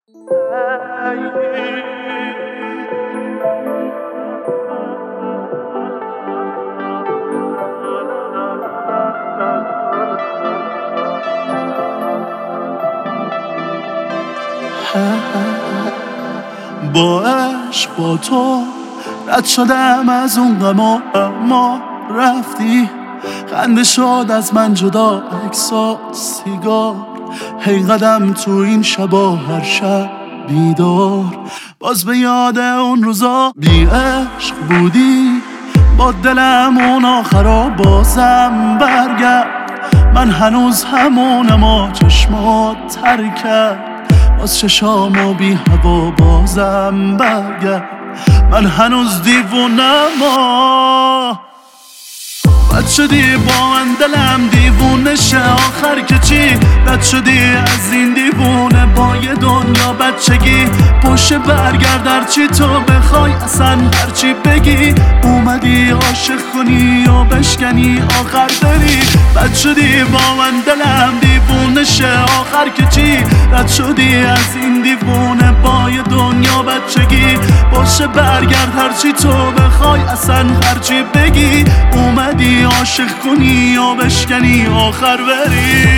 با عشق با تو رد شدم از اون غما، اما رفتی. خنده شد از من جدا، عکسات سیگار، هی قدم تو این شبا، هر شب بیدار. باز به یاد اون روزا بی عشق بودی، با دلم اون آخرا بازم برگرد. من هنوز همونم و چشمات تر کرد، باز چشامو بی هوا بازم برگرد. من هنوز دیوونم و رد شدی با من، دلم دیوونه شه آخر که چی؟ رد شدی از این دیوونه با یه دنیا بچگی. پشت برگرد هرچی تو بخوای، اصلا هرچی بگی. اومدی عاشق کنی و بشکنی آخر بری. رد شدی با من، دلم دیوونه شه آخر که چی؟ رد شدی از این دیوونه با یه دنیا بچگی. پشت برگرد هرچی تو بخوای، اصلا هرچی بگی. اومدی عاشق کنی و بشکنی آخر بری.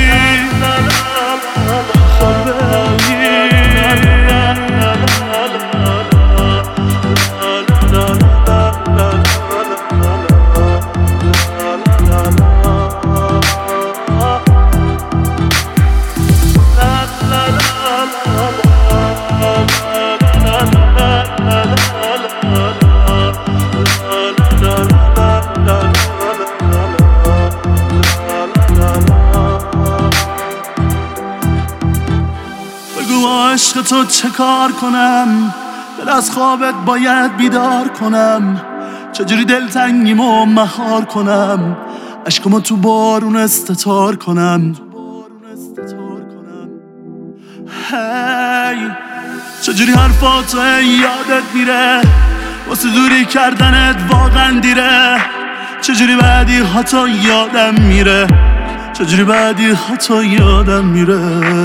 عشق تو چه کار کنم؟ دل از خوابت باید بیدار کنم. چجوری دلتنگیمو مهار کنم؟ عشقمو تو بارون استتار کنم. هی چجوری حرفاتو یادت میره؟ واسه دوری کردنت واقعا دیره. چجوری بعدی هاتو یادم میره؟ چجوری بعدی هاتو یادم میره؟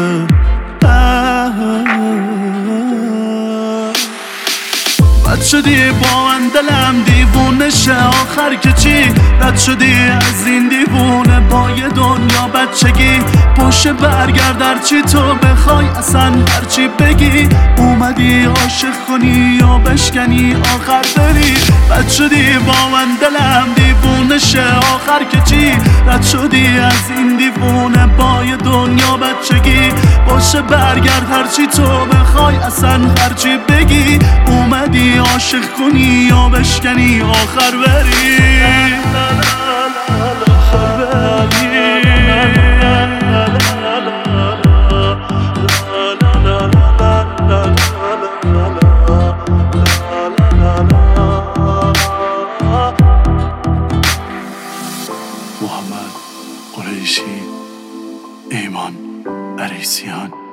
رد شدی با من، دلم دیوونه شه آخر که چی؟ رد شدی از این دیوونه با یه دنیا بچگی. پشت برگرد هرچی تو بخوای، اصلا هرچی بگی. اومدی عاشق کنی و بشکنی آخر بری. رد شدی با من، دلم دیوونه شه آخر که چی؟ رد شدی از این دیوونه با یه دنیا بچگی. پشت برگرد هرچی تو بخوای، اصلا هرچی بگی. اومدی عاشق کنی و بشکنی آخر بری. محمد قریشی، ایمان عریسیان.